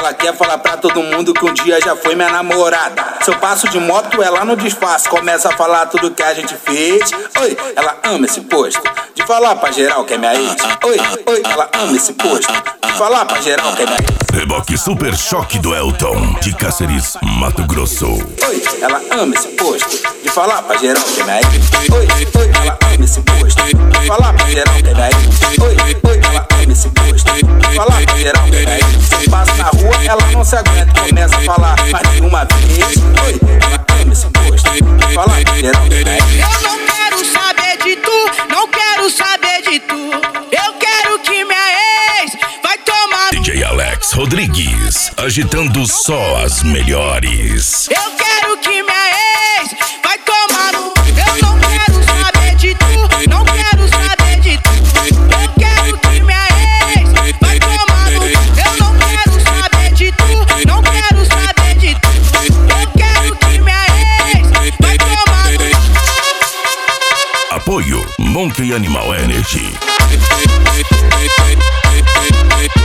Ela quer falar pra todo mundo que um dia já foi minha namorada. Se eu passo de moto, ela não disfarça, começa a falar tudo que a gente fez. Oi, ela ama esse posto de falar pra geral que é minha ex. Oi, ela ama esse posto de falar pra geral que é minha ex. Reboque Super Choque do Elton, de Cáceres, Mato Grosso. Oi, ela ama esse posto de falar pra geral que é minha ex. Oi, ela ama esse posto de falar pra geral que é minha ex. Oi, ela ama esse posto de falar pra geral que é minha ex. Se passa na rua, ela não se aguenta, começa a falar mais de uma vez. Oi, ela ama esse posto de falar pra geral que é minha ex. Eu não quero saber de tu, não quero saber de tu. Eu quero que minha ex vai tomar no... DJ Alex Rodrigues, agitando só as melhores. Eu quero que minha ex vai tomar no... Eu não quero saber de tu, não quero saber de tu. Eu quero que minha ex vai tomar no... Eu não quero saber de tu, não quero saber de tu. Eu quero que minha ex vai tomar no... Apoio Monkey Animal Energy.